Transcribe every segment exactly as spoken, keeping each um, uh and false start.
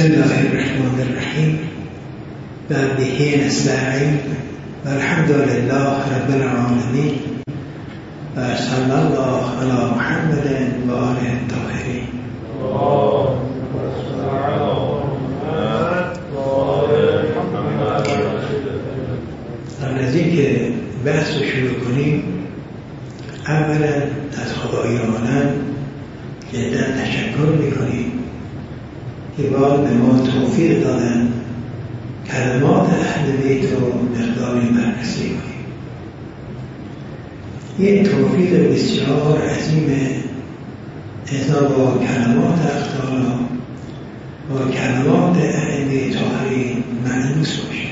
الله الرحمن الرحیم و به نستعین و الحمد لله رب العالمین و صلی الله علی محمد و آله الطاهرین. قبل از اینکه بحث رو شروع کنیم، اولا از خدای عالم جدا تشکر میکنیم که باید به ما توفیق دادن کلمات اهل بیت رو مقداری بررسی کنیم. یه توفیق بسیار عظیمه اذا با کلمات اختارا با کلمات اهل بیت طاهرین معنوس باشه.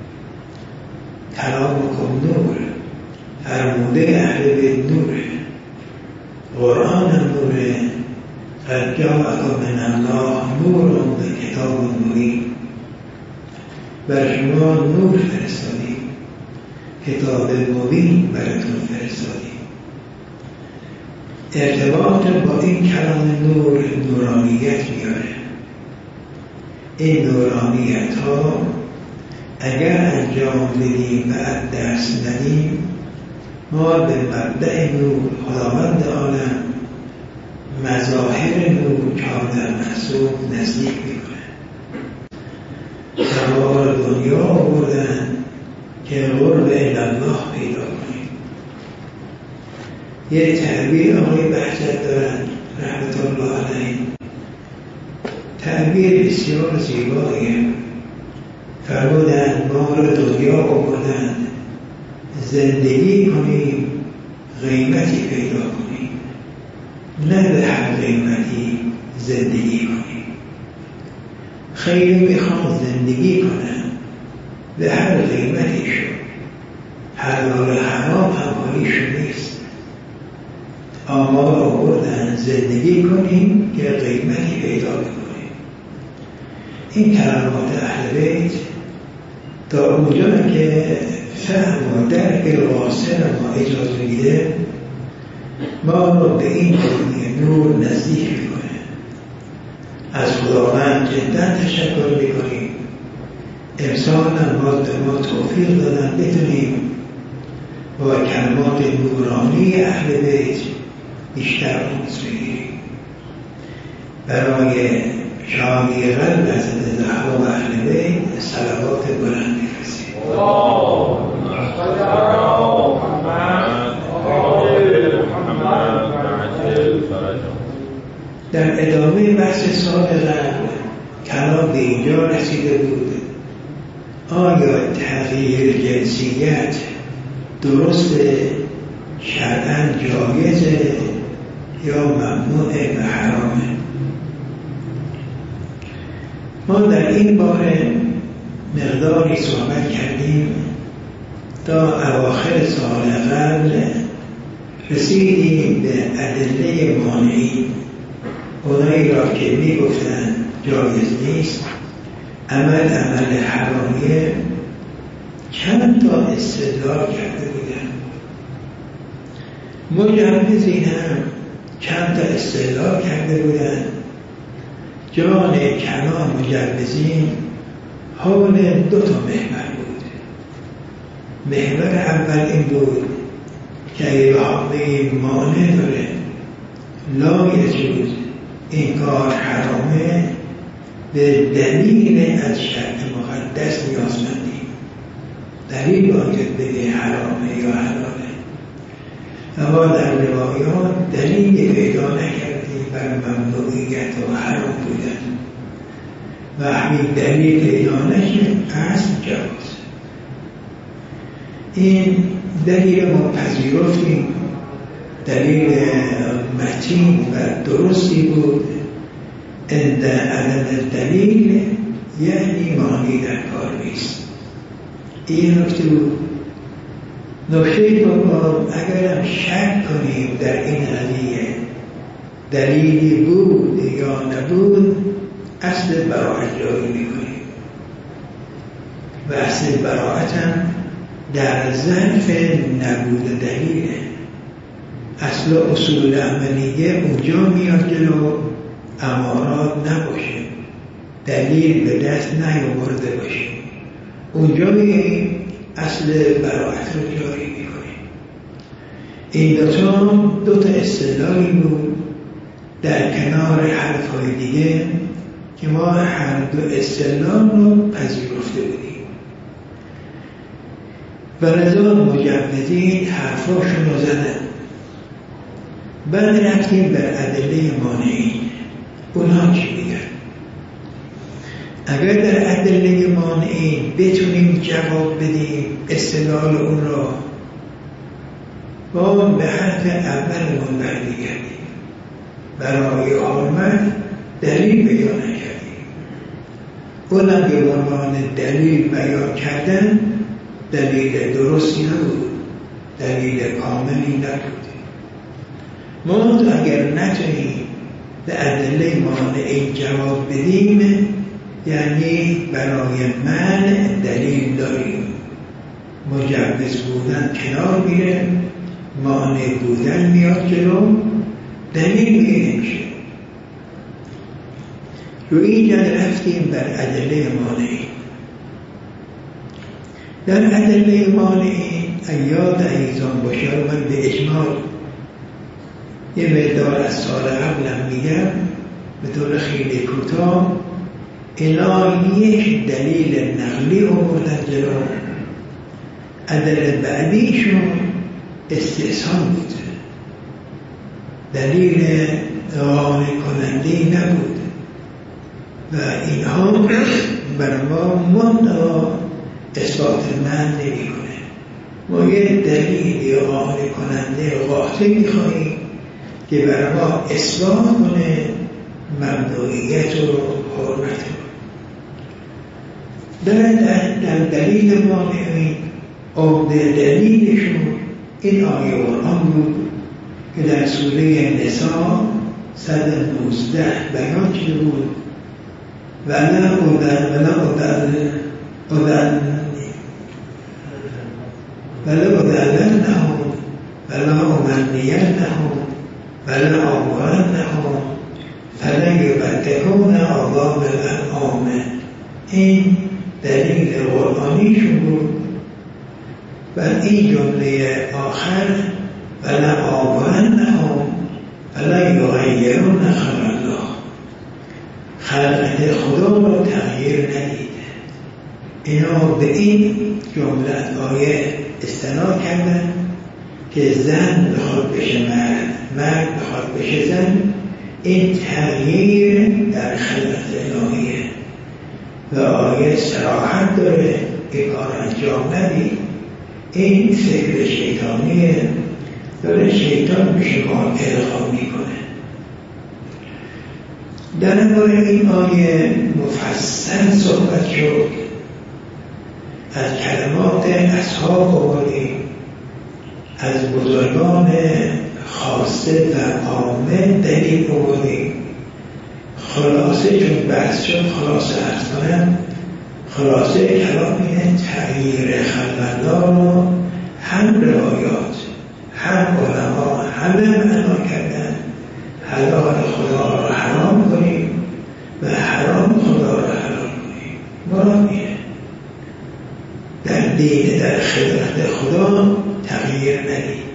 کلامکم نور، فرموده اهل بیت نوره، قرآن نوره، قد جاءکم من الله نور و کتاب مبین. بر شما نور فرستادیم، کتاب مبین براتون فرستادیم. ارتباط با این کلام نور نورانیت میاره. این نورانیت ها اگر انجام بدیم و از دست ندیم، ما به مبدأ نور خداوند عالم مظاهر نور چهارده محسوب نزدیک میکنه. سوار دنیا آوردن که قرب الله پیدا کنیم. یه تعبیر آقای بهجت دارن رحمت الله علیه، تعبیر بسیار زیباییه. فرمودن ما رو دنیا آوردن زندگی کنیم، قیمتی پیدا کنیم، نه به هر قیمتی زندگی کنیم. خیلی میخوام زندگی کنم به هر قیمتی شد، حلال حرام حوالیشو نیست. اما آوردن زندگی کنیم که قیمتی پیدا کنیم. این کلمات اهل بیت تا اونجا که فهم و درک واصل ما اجازه میده، ما رو به این نور نزدیک میکنه. از خداوند جدا تشکر میکنیم. امسال هم باید به ما توفیق دادن بتونیم با کلمات نورانی اهل بیت بیشتر آموز بگیریم. برای شادی قلب حضرت زهرا و اهل بیت صلوات بلند بفرستیم. در ادامه بحث سال قبل کلام به اینجا رسیده بود: آیا تغییر جنسیت درست شرعاً جایزه یا ممنوعه و حرامه؟ ما در این باره مقداری صحبت کردیم. تا اواخر سال قبل رسیدیم به ادله مانعین، اونایی را که می گفتن جایز نیست، عمل عمل حرامیه. چند تا استدلال کرده بودن. مجوزین هم چند تا استدلال کرده بودن. جان کلام مجوزین حول دو تا محور بود. محور اول این بود که اراده مانع داره، لا یجوز، این کار حرامه، به دلیل از شرع مقدس نیازمندی. دلیل باید بگه حرامه یا حلاله. اما در روایات دلیل پیدا نکردیم بر ممنوعیت و حرام بودن. و همین دلیل پیدا نشد، اصل جواز. این دلیل ما پذیرفتیم، دلیل متین و درستی بود. عند عدم دلیل یعنی معنی در کار نیست. این نکته بود. نکته دوم، اگرم شک کنیم در این قضیه دلیلی بود یا نبود، اصل براعت جاری میکنیم. و اصل براعت هم در ظرف نبود دلیله. اصل اصول عملیه اونجا میاد جلو امارات نباشه. دلیل به دست نیاورده باشیم، اونجا میگیم اصل براءت رو جاری میکنیم. این دوتا دوتا اصطلاحی بود در کنار حرفهای دیگه که ما هر دو اصطلاح رو پذیرفته بودیم و رضا مجوزین حرفاشون رو زدن. بعد رفتیم بر ادله مانعین. اونها چی میگن؟ اگر در ادله مانعین بتونیم جواب بدیم استدلال اون را، با به حرف اولمون برمیگردیم. برای آمد دلیل بیان کردیم، اونم به عنوان دلیل بیان کردن دلیل درستی نبود، دلیل کاملی نبود. ما اگر نتونیم به ادله مانعین جواب بدیم، یعنی برای منع دلیل داریم. مجوز بودن کنار میره، مانع بودن میاد جلو، دلیل میگه نمیشه. رو اینجا رفتیم بر ادله مانعین. در ادله مانعین ایاد ایزان باشه رو من به اجمال یه مقدار از سال قبلم میگم به طور خیلی کوتاه. اینا یک دلیل نقلی آوردن جلو، ادله بعدیشون استحسان بود، دلیل قانع کننده نبود و اینها برای ما منطقه اثبات من نمی کنه. ما یه دلیل قانع کننده قاطع میخواییم که برای ما اثبات کنه ممنوعیت و حرمت رو. در, در دلیل مانعین عمده دلیلشون این آیه قرآن بود که در سوره نساء صد و نوزده بیان شده بود. ولا أذن ولا أذن أذن ولا أذنهم ولا أمنينهم ولا أمرنهم فلا يبتكون عذاب الأنعام. این دلیل قرآنیشون بود. و این جمله آخر ولا آمرنهم ولا یغیرون خلق الله، خلقت خدا رو تغییر ندیده. اینا به این جمله آیه استناد کردن که زن بخواد بشه مرد، مرد بخواد بشه زن، این تغییر در خلقت الهیه و آیه صراحت داره که کار انجام ندید. این فکر شیطانیه، داره شیطان به شما القا میکنه. در مورد این آیه مفصل صحبت شد، از کلمات اصحاب آوردیم، از بزرگان خاصه و عامه دلیل آوردیم. خلاصه چون بحث شد، خلاصه ارز کنم، خلاصه کلام اینه تغییر خلق الله رو هم روایات هم علما همه معنا کردن. حلال خدا رو حرام کنیم و حرام خدا رو حلال کنیم. مراد اینه در دین، در خلقت خدا تغییر ندید.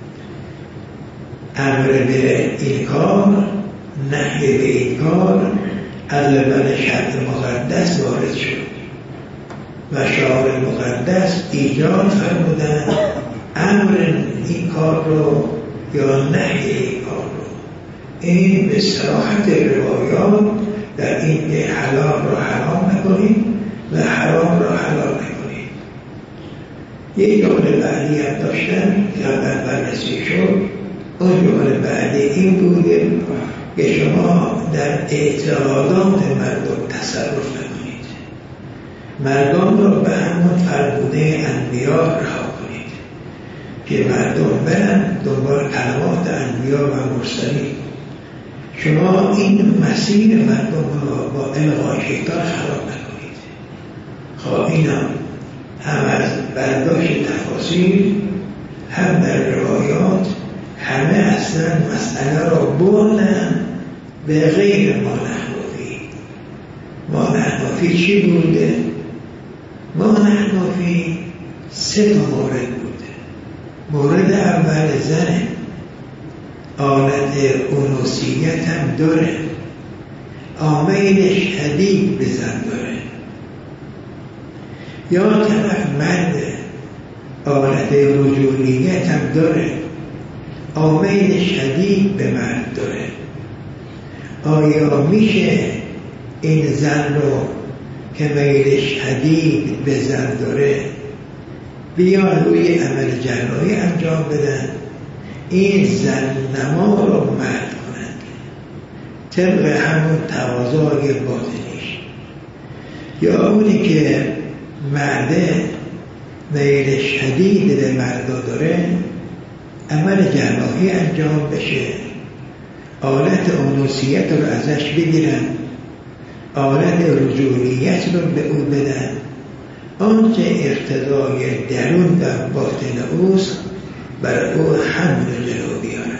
امر به این کار، نهی به این کار از اول شرط مقدس وارد شد و شعار مقدس ایجاد فرمودن امر این کار رو یا نهی این کار رو. این به صراحت روایات در این که حلال رو حرام نکنید و حرام رو حلال نکنید. یک جمله بعدی هم داشتن که اول بررسی شد. اون جمله بعدی این بود که شما در اعتقادات مردم تصرف نکنید، مردم رو به همون فرموده انبیا رها کنید که مردم برن دنبال کلمات انبیا و مرسلین. شما این مسیر مردم رو با الغای شیطان خراب نکنید. خب اینم هم از برداشت تفاصیل، هم در روایات، همه اصلا مسئله را بردن به غیر ما نحوی. ما حنفی چی بوده؟ ما حنفی سه تا مورد بوده. مورد اول زنه، آلت انوثیت هم داره، آمیل شدید به زن داره. یا طرف مرد، آلت رجولیت هم داره، آمیل شدید به مرد داره. آیا میشه این زن رو که میل شدید به زن داره بیان روی عمل جراحی انجام بدن، این زن نما رو مرد کنند طبق همون تقاضای باطنیش؟ یا اونی که مرده میل شدید به مردا داره عمل جراحی انجام بشه، آلت انوثیت رو ازش بگیرن، آلت رجولیت رو به او بدن، آنچه اقتضای درون در باطن اوست برای او همون جلو بیارن.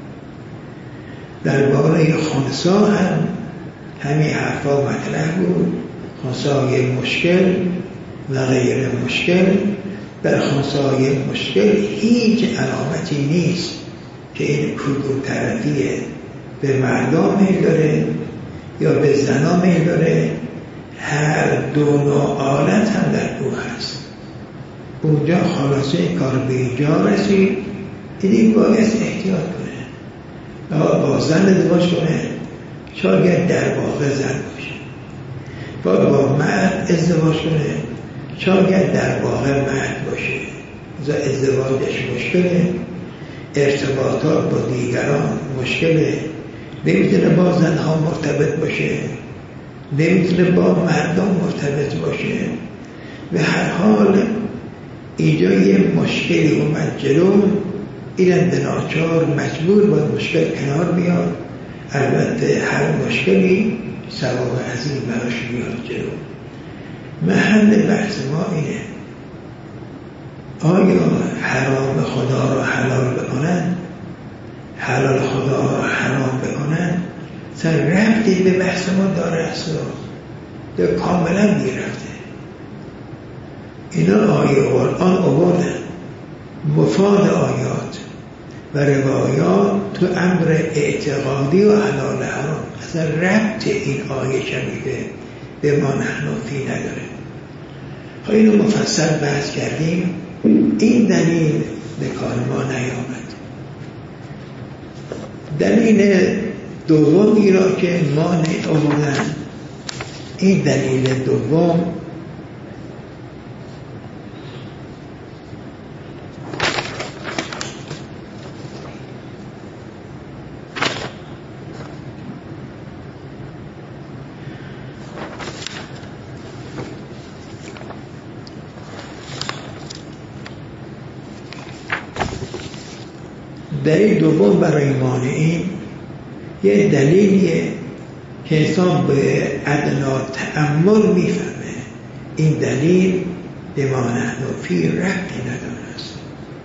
درباره خنثی هم همین حرفا مطرح بود. خنثی مشکل و غیر مشکل. در خنثی مشکل هیچ علامتی نیست که این کدوم طرفیه، به مردا میل داره یا به زنا میل داره، هر دو نوع آلت هم در او هست. اونجا خلاصه کار به اینجا رسید، این باید احتیاط کنه، با زن ازدواج کنه، شاید در واقع زن باشه، با با مرد ازدواج کنه، شاید در واقع مرد باشه. ازدواجش مشکله، ارتباطات با دیگران مشکله، نمیتونه با زنها مرتبط باشه، نمیتونه با مردم مرتبط باشه. به هر حال اینجا یه مشکلی اومد جلو، اینم به ناچار مجبور باید مشکل کنار بیاد. البته هر مشکلی ثواب عظیم براش بیاد جلو. محل بحث ما اینه، آیا حرام خدا را حلال بکنن، حلال خدا را حرام بکنن؟ سر ربطی به بحث ما داره اصلا، یا کاملا بیرفته. اینا آیه قرآن آوردن، مفاد آیات و روایات تو امر اعتقادی و حلال حرام اصلا ربط این آیه شریفه به ما نحنفی نداره. اینو مفصل بحث کردیم، این دلیل به کار ما نیامد. دلیل دومی را که ما نیامدن، این دلیل دوم دلیل دوم برای مانعین یه دلیلیه که انسان به ادنا تأمل میفهمه این دلیل به ما نحنفی ربطی نداره است.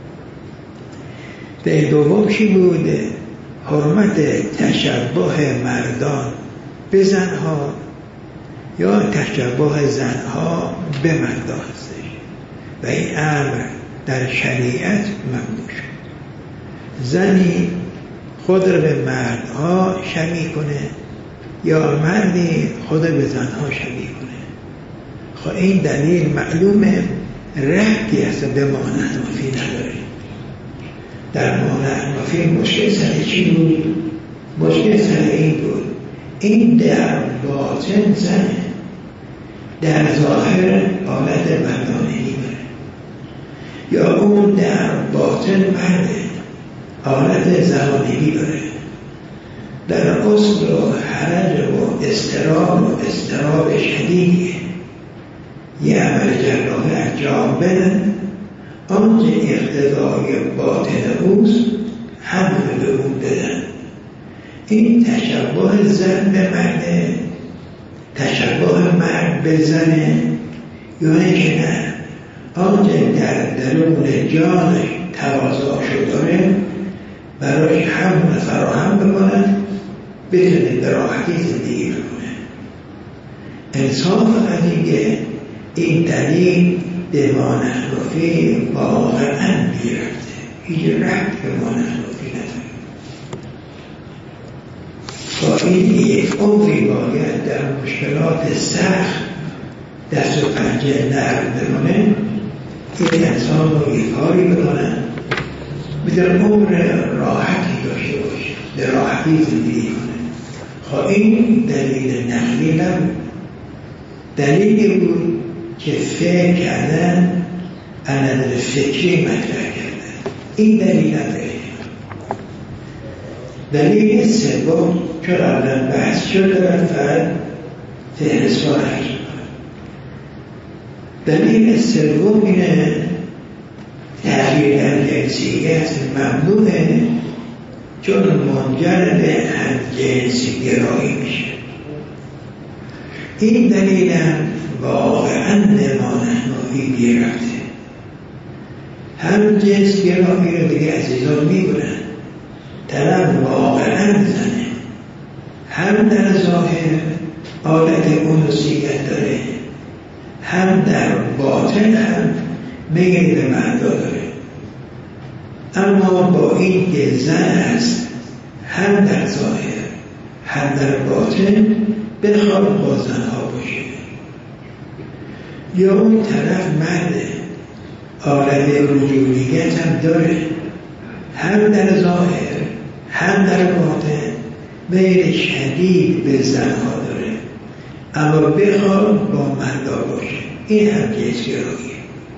دلیل دوم چی بوده؟ حرمت تشبه مردان به زنها یا تشبه زنها به مردان هستش و این امر در شریعت ممنوع شد. زنی خود را به مردها شبیه کنه یا مردی خود به زنها شبیه کنه، خب این دلیل معلومه ربطی هست به مانع حنفی نداره. در مانع حنفی مشکل سر چی بود؟ مشکل سر این بود این در باطن زنه، در ظاهر حالت مردانگی داره، یا اون در باطن مرده حالت زنانگی داره، در اصل و حرج و استراب و استراب شدیدیه. یه عمل جراحی انجام بدن، آنچه اقتضای باطن اوست همون به اون بدن. این تشبه زن به مرده، تشبه مرد به زنه، یعنی که نه آنچه در درون جانش تقاضاشو داره براش همون فراهم بکنن، بتونه به راحتی زندگی بکنه. انصاف از اینکه این دلیل به ما نحنفی واقعا بیرفته، هیچ رفت به ما نحنفی نداره. با این یک عمری باید در مشکلات سخت دست و پنجه نرم بمانه، این انسان رو یک کاری بکنن بدون عمر راحتی داشته باشه، به راحتی زندگی کنه. خب این دلیل نقلی نبود، دلیلی بود که فکر کردن از نظر فکری مطرح کردن. این دلیل نداره. دلیل سوم که قبلا بحث شده و فرد فهرستوار هست. دلیل سوم اینه تغییر در جنسیت ممنوعه، چون منجر به همجنسی گرایی میشه. این دلیل هم واقعا نمانه نوعی بیرفته. هم جنس گرایی رو دیگه عزیزان میگونن، طرف واقعا زنه، هم در ظاهر حالت انوثیت داره، هم در باطن هم میل به مردا داره. اما با این که زن است، هم در ظاهر هم در باطن بخواد با زنها باشه، یا اون طرف مرده حالت رجولیت هم داره، هم در ظاهر هم در باطن میل شدید به زنها داره، اما بخواد با مردا باشه. این هم جنسگراییه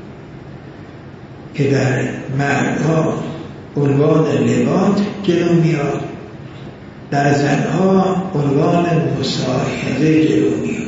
که در مردها عنوان لواط جلو میاد، در زنها عنوان مصاحبه جلو میاد.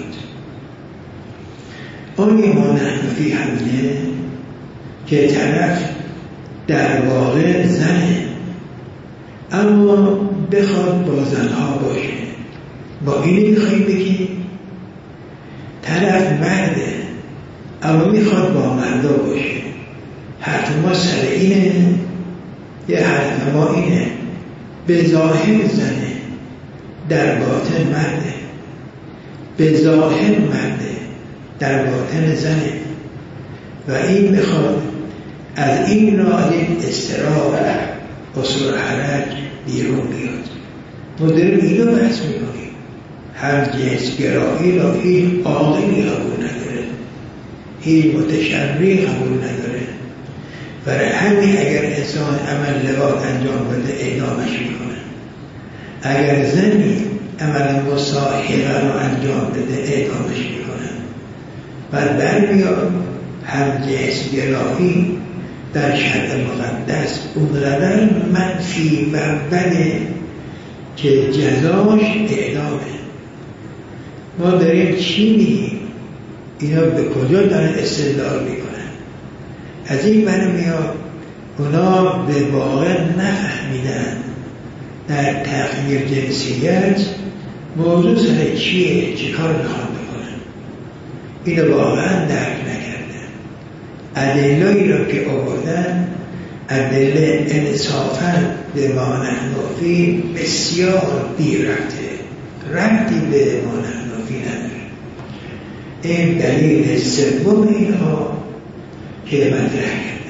اون ایمان حنفی همینه که طرف در واقع زنه، اما بخواد با زنها باشه. با اینی میخوایی بگی طرف مرده اما میخواد با مردا باشه. حرف ما سر اینه یا حرف ما اینه به ظاهر زنه، در باطن مرده، به ظاهر مرده، در باطن زنه، و این میخواد از این ناحیه استراحت اصول حرج بیرون بیاد. ما داریم اینو بحث میکنیم. هر جنس گرایی را هیچ عاقلی قبول نداره، هیچ متشرعی قبول نداره. برای همین اگر انسان عمل لواط انجام بده اعدامش میکنه، اگر زنی عمل مصاحبه را انجام بده اعدامش میکنه. بعد برمیاد هم جنس گرایی در شرع مقدس اونقدر منفی و بده که جزاش اعدامه. ما داریم چی میگیم؟ اینا به کجا دارن استدلال میکنن؟ از این برمیاد اونا به واقع نفهمیدن در تغییر جنسیت موضوع سر چیه، چی کار میخوان بکنن. اینو واقعا درک نکردن. ادله‌ای را که آوردن ادله انصافاً به ما نحنفی بسیار دیر رفته، ربطی به ما نحنفی نداره. این دلیل سوم اینها که مطرح کرده.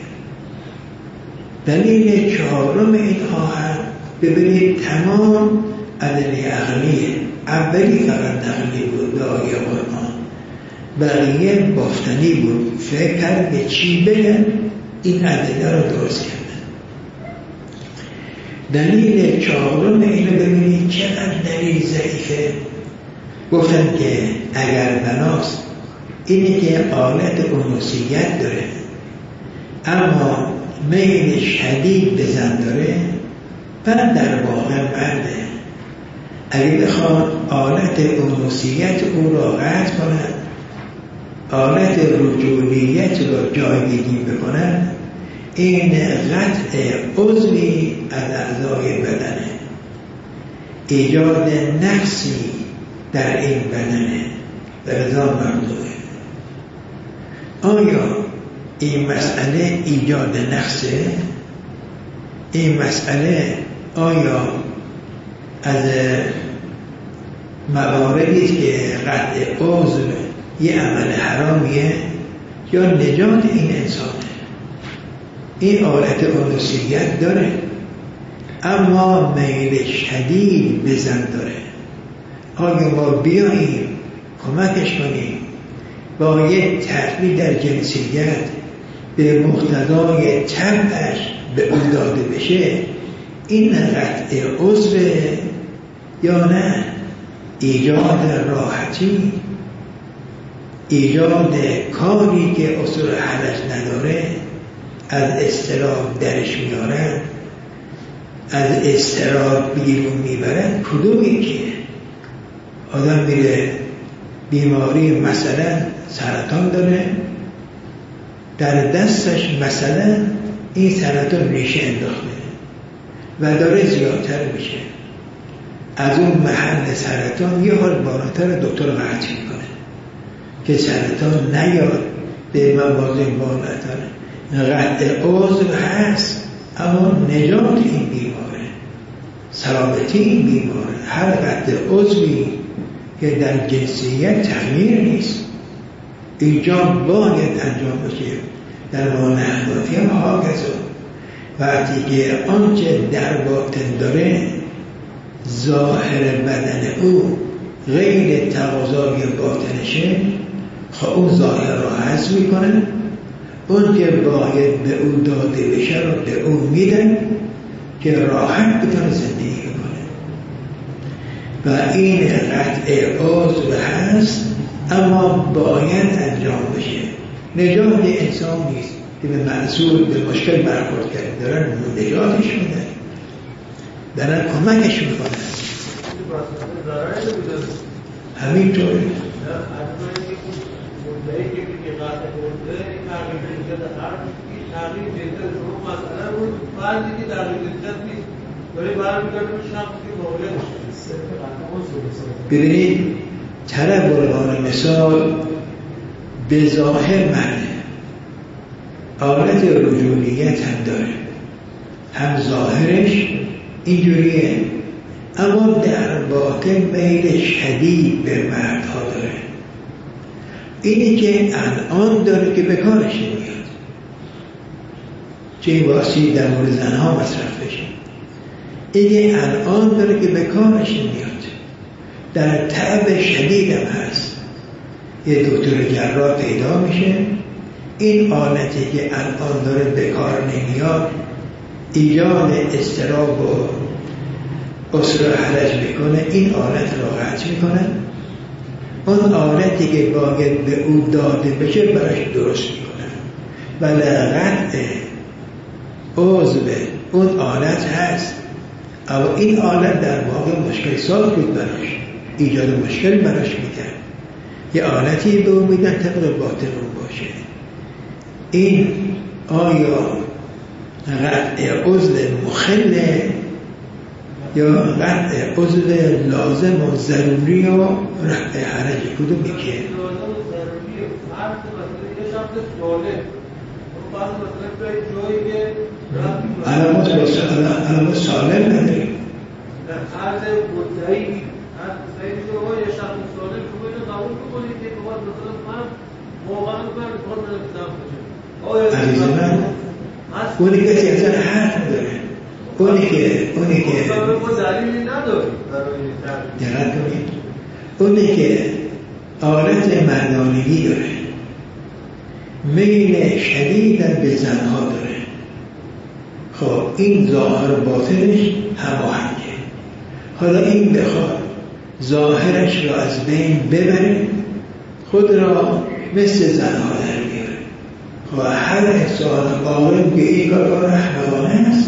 دلیل چهارم اینها هم ببینید تمام ادله عقلیه. اولی فقط نقلی بود به آیه قرآن، بقیه بافتنی بود. فکر کرد به چی بگن این ادله رو درست کردن. دلیل چهارم اینو ببینید چقدر دلیل ضعیفه. گفتن که اگر بناست اینی که آلت انوثیت داره اما میل شدید به زن داره، بعد در واقع مرده. اگه بخواد آلت انوثیت او را قطع کنن، آلت رجولیت را جایگزین بکنن، این قطع عضوی از اعضای بدنه، ایجاد نقصی در این بدنه و رضا مردمه. آیا این مسئله ایجاد نقصه؟ این مسئله آیا از مواردی که قطع عضو یه عمل حرامیه یا نجات این انسانه. این آلت انوثیت داره، اما میل شدید به زن داره. آیا ما بیاییم کمکش کنیم با یک تغییر در جنسیت به مقتضای طبعش به اون داده بشه، این قطع عضو یا نه ایجاد راحتی، ایجاد کاری که اصول حلش نداره، از اضطراب درش میارن، از اضطراب بیرون میبرن. کدومی که آدم میره بیماری مثلا سرطان داره، در دستش مثلا این سرطان ریشه انداخته و داره زیادتر میشه، از اون محل سرطان یه حال بالاتر دکتر قطع میکنه که سرطان نیاد به موازین بالاتر. قطع عضو هست اما نجات این بیماره، سلامتی این بیماره. هر قطع عضوی که در جنسیت تغییر نیست، ایجاب باید انجام بشه. در مانحناتی هم هاگذا وقتی که آنچه در باطن داره ظاهر بدن او غیر تقاضای باطنشه، خب اون ظاهر رو حذف میکنه، اون که باید به او داده بشه رو به او میدن که راحت بتونه زندگی کنه. و این قطع عضو هست اما باید انجام بشه. نجات انسان نیست که به معصول به مشکل برخورد کرد، دارن نجاتش میدن، دارن کمکش میکنن. همینطوری ببینید طرف برهان مثال به ظاهر مرده، آلت رجولیت هم داره، هم ظاهرش اینجوریه اما در باطن میل شدید به مردها داره. اینی که الان داره که به کارش نمیاد، چه این واسی در مورد زنها مصرف بشه. اینی الان داره که به کارش نمیاد، در تعب شدید هم هست. یه دکتر جراح پیدا میشه، این آلتی که الان داره به کار نمیاد ایجاد اضطراب و اصول حرج میکنه، این آلت رو قطع میکنه. اون آلتی که باید به او داده بشه براش درست میکنه. ولی قطع عضو اون آلت هست، اما این آلت در واقع مشکل ساز بود براش، ایجاد مشکل براش میکرد. یه آلتی به او میدن طبق باطن رو باشه. این آیا قطع عضو مخله یا قطع عضو لازم و ضروری و رفع حرج؟ کدوم میگه؟ علامت سالم نداریم. هر مدعی هر مدعی که ما یه شخص سالم شما اینو قبول بکنید که باید مثلا من واقعا من میخوام نمیدونم عزیز من اونی کسی از این حرف نداره، اونی که اونی که دلیلی نداره دقت کنید، اونی که آلت مردانگی داره، میل شدید به زنها داره، خب این ظاهر و باطنش هماهنگه. حالا این بخواد ظاهرش را از بین ببره، خود را مثل زنها در میاره. خب هر انسان قائل که این کار احمقانه است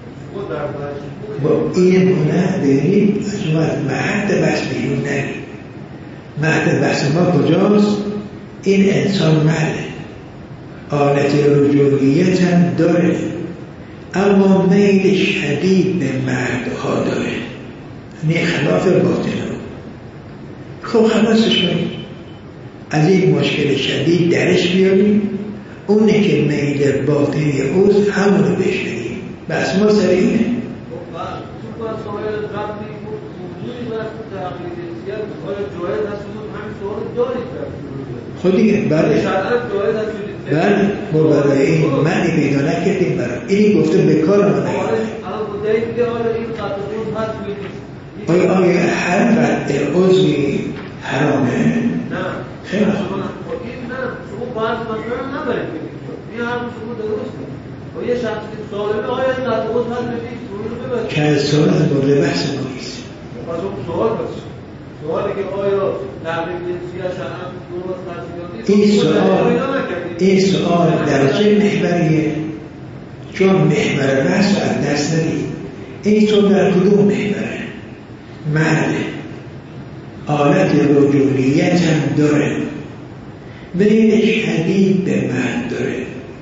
با این نه ببینید از اومد مهد بس بیرون نگید. مهد بس ما کجاست؟ این انسان مرده، آلت رجولیت هم داره اما میل شدید به مردها داره، نه خلاف باطن رو. خب خلاصش کنید، از این مشکل شدید درش بیاریم، اونه که میل باطنی اوز همونو بهش بدیم، بس ما سر اینه. موضوعی وقت تحقیق جنسیت آیا جایز هست شما همین سوال دارید در خود دیگه بله شرعاً جایز هست بله ما برای این معنی پیدا نکردیم برای اینی گفته به کار ما نگیره الان مدعی میگه آیا این قطع عضو هست میگه آیا آیا هر قطع عضوی حرامه؟ نه خیلی شما این نه شما باید مثلا نبرید بگید این هم شما درسته و یه شخصی که سالمه آیا این قطع عضو هست بگید سوال رو ببرید که از سوال از مورد بحث ما نیست از اون سوال باشه سوالی که آیا تحقیق جنسیت شرعاً درست هست این سوال این سوال در چه محوریه؟ چون محور بحث رو از دست ندید این سوال در کدوم محوره؟ مرد آلت رجولیت هم داره میل شدید به مرد داره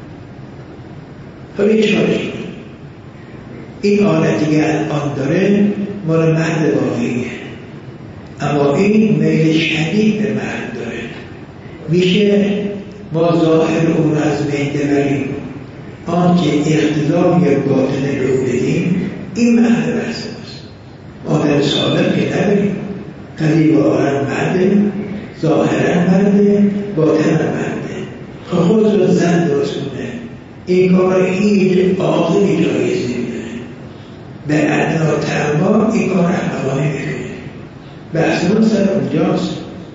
خب این چارش این آلتی که الان داره مال مرد واقعیه اما این میل شدید به مرد داره میشه ما ظاهر اون از بین بریم آنکه اقتضای باطن رو بدیم این محل بحث ماست آدم سالم که نبریم قریب آرم مرده ظاهرا مرده باطن مرده خود رو زن درست کنه این کار هیچ آقلی جایز نمیدونه به ادنا ترما این کار احمقانه میکنه بحثمون سر اونجاست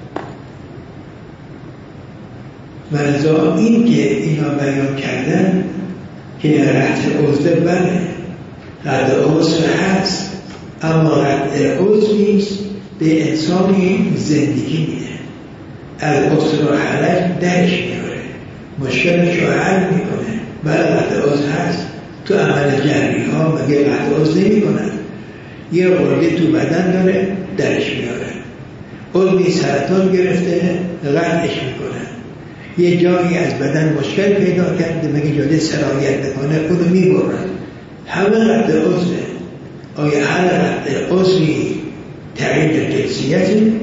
ولذا این که اینا بیان کردن که رد عضو بله رد عضو هست اما رد عضو نیست به انسانی زندگی میده از عضو و حرج درش میاره مشکلش رو حل میکنه بله رد عضو هست تو عمل جمعی ها مگه رد عضو نمی کنن یه غرگه تو بدن داره درش میاره عضوی سرطان گرفته قطعش میکنه یه جایی از بدن مشکل پیدا کرده مگه جاده سرایت بکنه اونو میبرن همه رد عضوه آیا هر رد عضوی تعیین در جنسیتی؟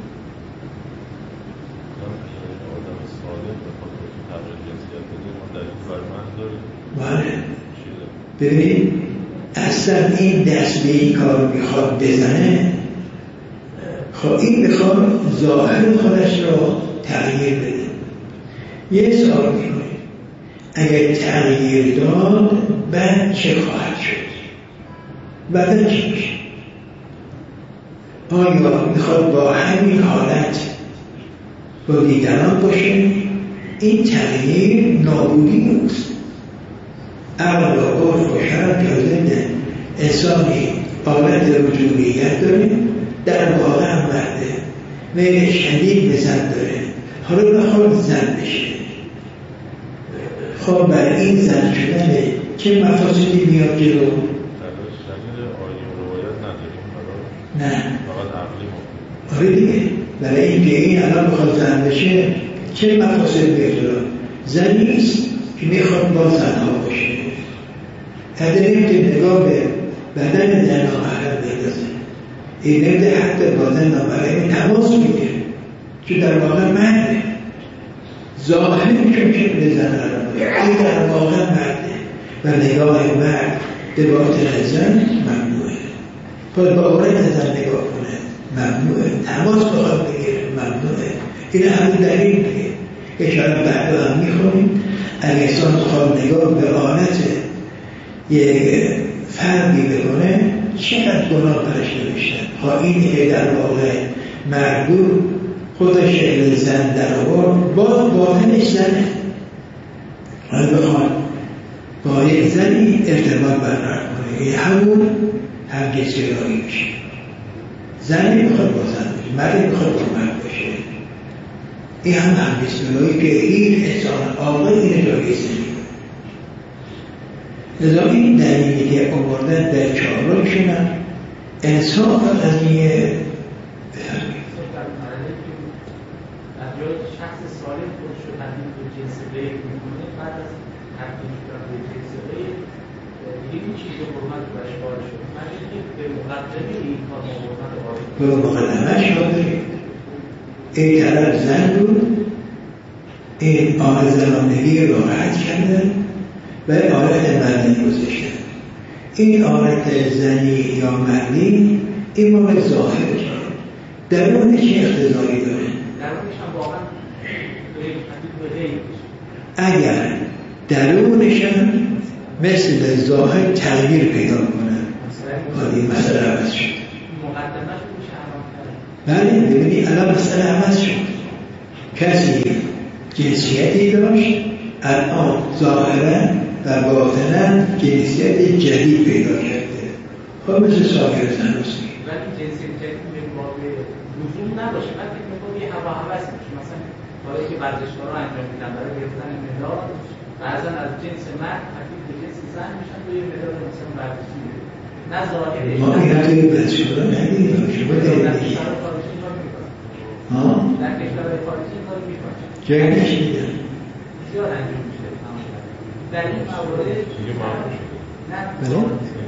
بله ببینید اصلا این دست به این کار میخواد بزنه خب این بخواد ظاهر خودش را تغییر بده یه سوال میکنه اگر تغییر داد بعد چه خواهد شد بعد چه میشه آیا میخواد با همین حالت با دیگران باشه این تغییر نابودی نیست اول و عرف و شرع جازنده انسانی حالت رجوعیت داره در واقع هم مرده میل شدید به زن داره حالا بخواد زن بشه خب بر این زن شدن چه مفاسدی میاد جلو؟ نه آره دیگه برای اینکه این الان بخواد زن بشه چه مفاسد میاد جلو؟ زنیست که میخواد با زنها باشه تدریم که نگاه به بدن زن آمحرم بگذاره این نمیده حتی با زن آمحرم تماس میگه چون در واقع مرده ظاهر چون شکل زن آمحرم این در واقع مرده و نگاه مرد به باطن زن ممنوعه باید با عورت زن نگاه کنه ممنوعه تماس بخواد بگیره ممنوعه این همون دلیل میگه که شاید بعد هم میخونیم اگه انسان بخواد نگاه به آلت یک فردی بکنه چقدر گناه برش نوشتن ها این که در واقع مرگور خودش شکل زن در آورد باز باطنش زنه حالا بخواد با یک زنی ارتباط برقرار کنه این همون همجنسگرایی میشه زنی بخواد با زن باشه مردی بخواد با مرد باشه این هم همجنسگرایی که هیچ انسان عاقل این جایز نمیده لذا این دلیلی که آوردن در چهارمشون هم انصاف قضیه بفرمایید در جای شخص سالم خودش رو تبدیل به جنس غیر میکنه بعد از تبدیل شدن به جنس غیر دیگه این چیز حرمت و اشکال شد من اینکه به مقدمه این کار حرمت وارد به مقدمه شده این طرف زن بود این آن زنانگی رو راحت کردن و آلت مردی گذاشتن این آلت زنی یا مردی این مال ظاهرش. درون چه اقتضایی داره؟ درونش هم واقعا اگر درونش هم مثل ظاهر تغییر پیدا کنه این مسئله عوض شد. مقدمش میشه عوض بله ببینی الان مسئله عوض شد. کسی جنسیتی داشت الان ظاهرا و باطنا جنسیت جدید پیدا کرده. خب مثل سایر زن هستی ولی جنسیت جدید به باب لزوم نباشه. من فکر می‌کنم یه هوا هوس میشه. مثلا کاری که ورزشکارا انجام میدن برای گرفتن مدال بعضا از جنس مرد تبدیل به جنس زن میشن و یه مدال مثلا ورزشی میگیرن. نه ظاهرش ما این توی ورزشکارا ندیدیم. شما در دارید کشور خارجی کار میکنن. ها؟ در کشور خارجی کار میکنن. جایی نشنیدم. زیاد انجام میشه. در این موارد دیگه معمول شده. نه بله؟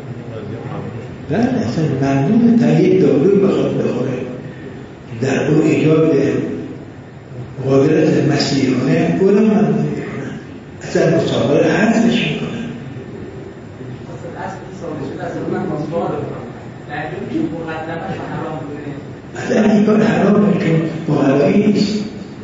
بله اصلا ممنون تا یک داروی بخواد بخوره در اون ایجاد قدرت مسیحانه اون هم ممنون میکنن. اصلا مسابقه حذفش میکنن. اصلا اصل ساده شده اصلا من مصباح بکنم در اینجا میشه مقدمش حرام کنه. اصلا این کار حرامه چون مقدمایی نیست.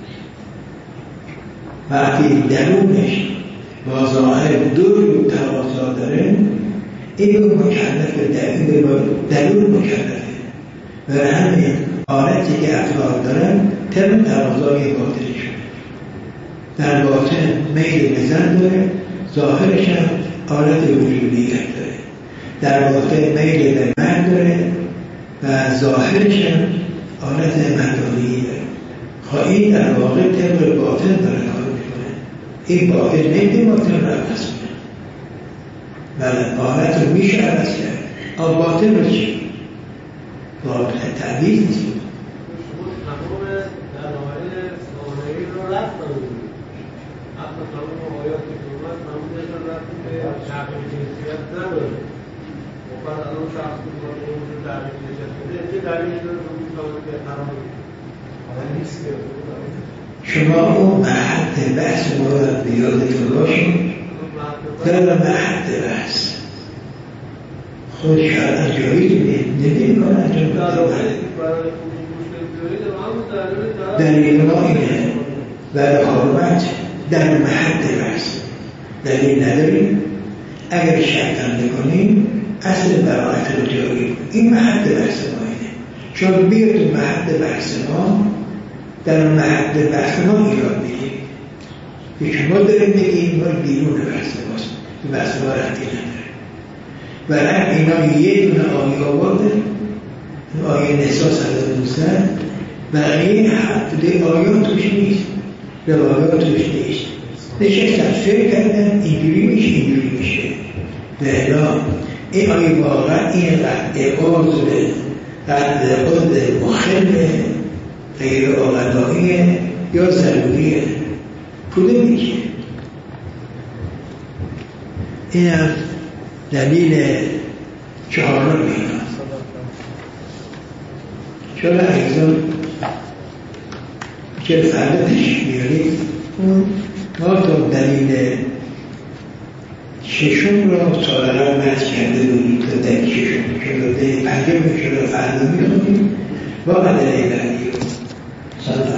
وقتی درونش با ظاهر دو تقاضا داره این رو مکلفه در این درون مکلفه و همین حالتی که افراد دارن طبق تقاضای باطنشون در باطن میل به زن داره ظاهرش هم حالت وجودیت داره در باطن میل به مرد داره و ظاهرش هم حالت مردانگی داره. خواهی در واقع طبق باطن داره کار میکنه. این باطن میل باطن رو عوض کنه. بله حالت رو میشه عوض کرد. اما باطن رو چی؟ باطن تعبیر نیست. شما تمام دلایل سامانه‌ای رو رد کنید. حتی تمام آیاتی که اومد تمامش رو رد که تغییر جنسیت نداره. وقت الان شخص که باید اون تغییر جنسیت بده چه دلیلی داره که اون تمام که حرام نیست که شما اون محط بحث ما رو بیادتون باشیم در محط بحث خود شرعا جایی نمیم کنه انجام دلیل ما اینه برای حرمت در محط بحث دلیل نداریم. اگر شرطا بکنیم اصل براعت رو جاری کنیم. این محط بحث ما اینه چون بیاد تو محط بحث ما در محط بحث ما ایراد بگیم که شما داریم بگیم ما بیرون بحث ماست که بحث ما رفتی نداره و هم اینا یه دونه آیه آورده آیه نسا صد و نوزده بقیه هفته آیات توش نیست روایات توش نیست نشستن فکر کردن اینجوری میشه اینجوری میشه به اعلام این آیه واقعا این قطع عضو قطع عضو مخل غیر آقدائیه یا ضروریه کده میشه. این هم دلیل چهارم میگم چرا اگزان که فردش میارید اون ما تا دلیل ششم را سالها مرز کرده بودیم تا دلیل ششم شده پنجم شده فردا میخونیم و دلیل بعدی رو